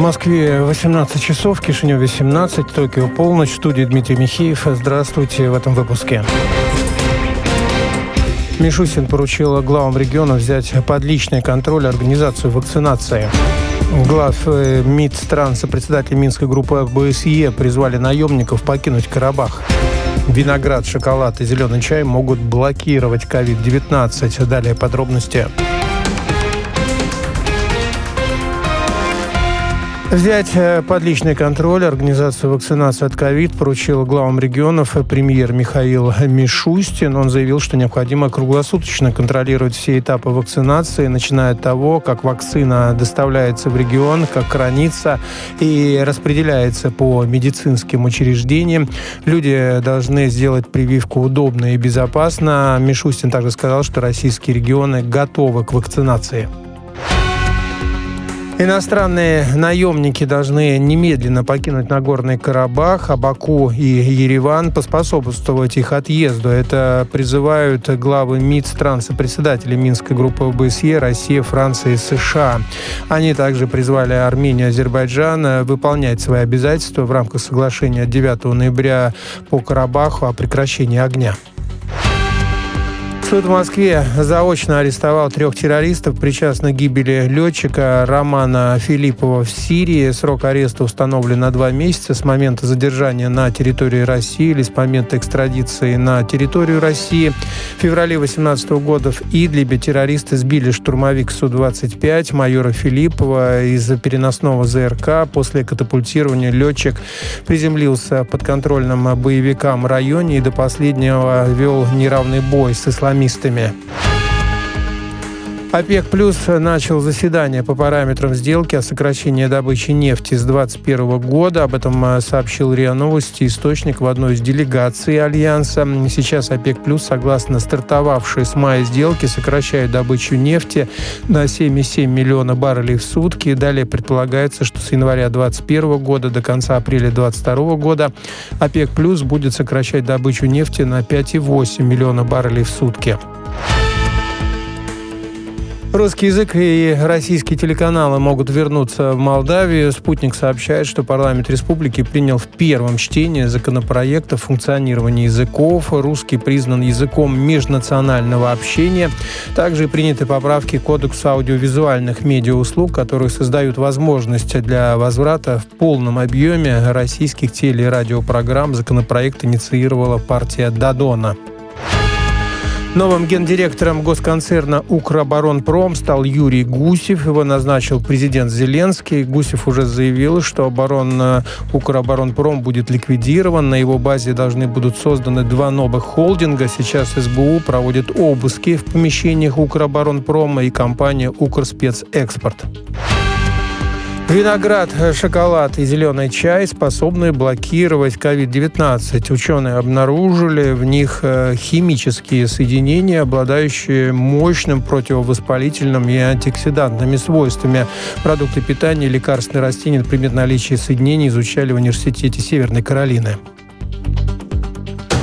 Москве 18 часов, в Кишиневе 17, Токио полночь. В студии Дмитрий Михеев. Здравствуйте в этом выпуске. Мишустин поручил главам регионов взять под личный контроль организацию вакцинации. Глав МИД стран, сопредседатели Минской группы ОБСЕ призвали наемников покинуть Карабах. Виноград, шоколад и зеленый чай могут блокировать COVID-19. Далее подробности. Взять под личный контроль организацию вакцинации от ковид поручил главам регионов премьер Михаил Мишустин. Он заявил, что необходимо круглосуточно контролировать все этапы вакцинации, начиная от того, как вакцина доставляется в регион, как хранится и распределяется по медицинским учреждениям. Люди должны сделать прививку удобно и безопасно. Мишустин также сказал, что российские регионы готовы к вакцинации. Иностранные наемники должны немедленно покинуть Нагорный Карабах, а Баку и Ереван поспособствовать их отъезду. Это призывают главы МИД стран, сопредседатели Минской группы ОБСЕ, Россия, Франция и США. Они также призвали Армению и Азербайджан выполнять свои обязательства в рамках соглашения от 9 ноября по Карабаху о прекращении огня. Суд в Москве заочно арестовал 3 террористов, причастных к гибели летчика Романа Филиппова в Сирии. Срок ареста установлен на 2 месяца с момента задержания на территории России или с момента экстрадиции на территорию России. В феврале 2018 года в Идлибе террористы сбили штурмовик Су-25 майора Филиппова из переносного ЗРК. После катапультирования летчик приземлился в подконтрольном боевикам районе и до последнего вел неравный бой с исламистами. ОПЕК+ начал заседание по параметрам сделки о сокращении добычи нефти с 2021 года. Об этом сообщил РИА Новости, источник в одной из делегаций Альянса. Сейчас ОПЕК+, согласно стартовавшей с мая сделки, сокращает добычу нефти на 7,7 миллиона баррелей в сутки. Далее предполагается, что с января 2021 года до конца апреля 2022 года ОПЕК+ будет сокращать добычу нефти на 5,8 миллиона баррелей в сутки. Русский язык и российские телеканалы могут вернуться в Молдавию. «Спутник» сообщает, что парламент республики принял в первом чтении законопроект о функционировании языков. Русский признан языком межнационального общения. Также приняты поправки к Кодексу аудиовизуальных медиауслуг, которые создают возможность для возврата в полном объеме российских теле- и радиопрограмм. Законопроект инициировала партия Додона. Новым гендиректором госконцерна «Укроборонпром» стал Юрий Гусев. Его назначил президент Зеленский. Гусев уже заявил, что «Укроборонпром» будет ликвидирован. На его базе должны будут созданы 2 новых холдинга. Сейчас СБУ проводит обыски в помещениях «Укроборонпрома» и компания «Укрспецэкспорт». Виноград, шоколад и зеленый чай способны блокировать COVID-19. Ученые обнаружили в них химические соединения, обладающие мощным противовоспалительным и антиоксидантными свойствами. Продукты питания и лекарственные растения, например, наличие соединений, изучали в Университете Северной Каролины.